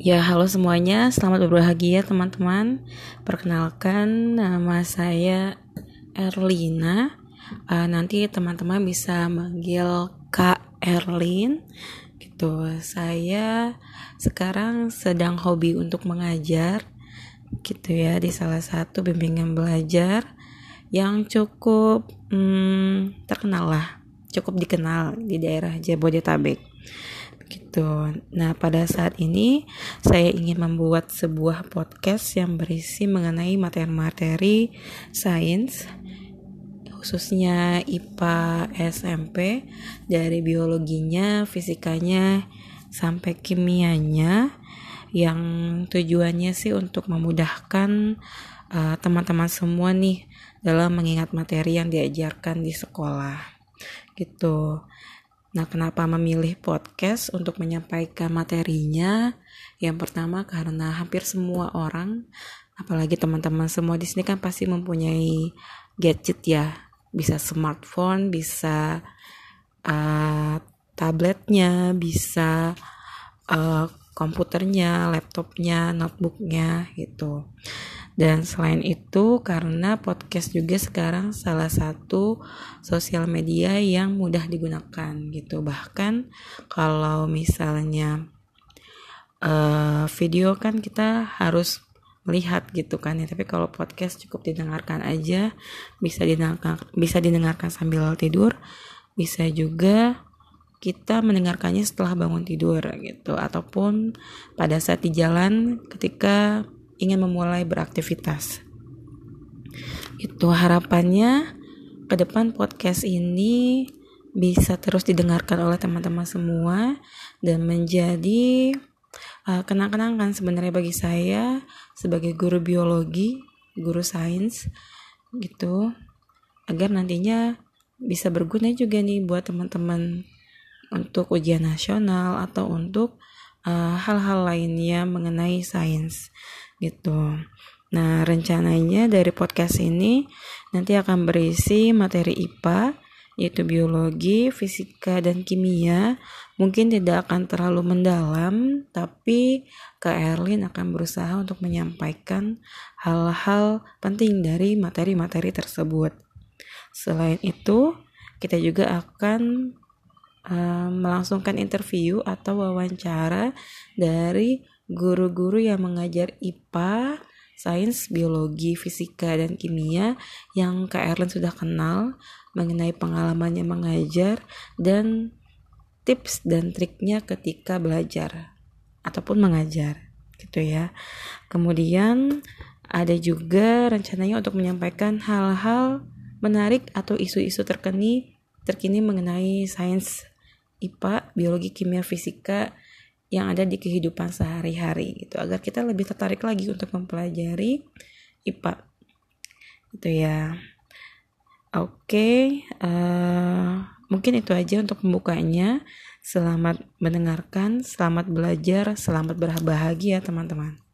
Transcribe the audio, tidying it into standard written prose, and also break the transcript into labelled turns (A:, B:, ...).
A: Ya, halo semuanya, selamat berbahagia teman-teman. Perkenalkan, nama saya Erlina. Nanti teman-teman bisa manggil Kak Erlin. Gitu. Saya sekarang sedang hobi untuk mengajar, gitu ya, di salah satu bimbingan belajar yang cukup terkenal lah, cukup dikenal di daerah Jabodetabek. Gitu. Nah, pada saat ini saya ingin membuat sebuah podcast yang berisi mengenai materi-materi sains, khususnya IPA SMP, dari biologinya, fisikanya, sampai kimianya, yang tujuannya sih untuk memudahkan teman-teman semua nih dalam mengingat materi yang diajarkan di sekolah. Gitu. Nah, kenapa memilih podcast untuk menyampaikan materinya? Yang pertama karena hampir semua orang, apalagi teman-teman semua di sini kan pasti mempunyai gadget ya, bisa smartphone, bisa tabletnya, bisa komputernya, laptopnya, notebooknya gitu. Dan selain itu karena podcast juga sekarang salah satu sosial media yang mudah digunakan gitu. Bahkan kalau misalnya video kan kita harus melihat gitu kan ya, tapi kalau podcast cukup didengarkan aja, bisa didengarkan sambil tidur, bisa juga kita mendengarkannya setelah bangun tidur gitu, ataupun pada saat di jalan ketika ingin memulai beraktivitas. Itu harapannya ke depan podcast ini bisa terus didengarkan oleh teman-teman semua dan menjadi kenang-kenangan sebenarnya bagi saya sebagai guru biologi, guru sains gitu, agar nantinya bisa berguna juga nih buat teman-teman untuk ujian nasional atau untuk hal-hal lainnya mengenai sains gitu. Nah, rencananya dari podcast ini nanti akan berisi materi IPA, yaitu biologi, fisika, dan kimia. Mungkin tidak akan terlalu mendalam, tapi Kak Erlin akan berusaha untuk menyampaikan hal-hal penting dari materi-materi tersebut. Selain itu, kita juga akan melangsungkan interview atau wawancara dari guru-guru yang mengajar IPA, sains, biologi, fisika, dan kimia yang Kak Erlen sudah kenal mengenai pengalamannya mengajar dan tips dan triknya ketika belajar ataupun mengajar gitu ya. Kemudian ada juga rencananya untuk menyampaikan hal-hal menarik atau isu-isu terkini mengenai sains IPA, biologi, kimia, fisika yang ada di kehidupan sehari-hari gitu, agar kita lebih tertarik lagi untuk mempelajari IPA gitu ya. Oke, mungkin itu aja untuk pembukanya. Selamat mendengarkan, selamat belajar, selamat berbahagia teman-teman.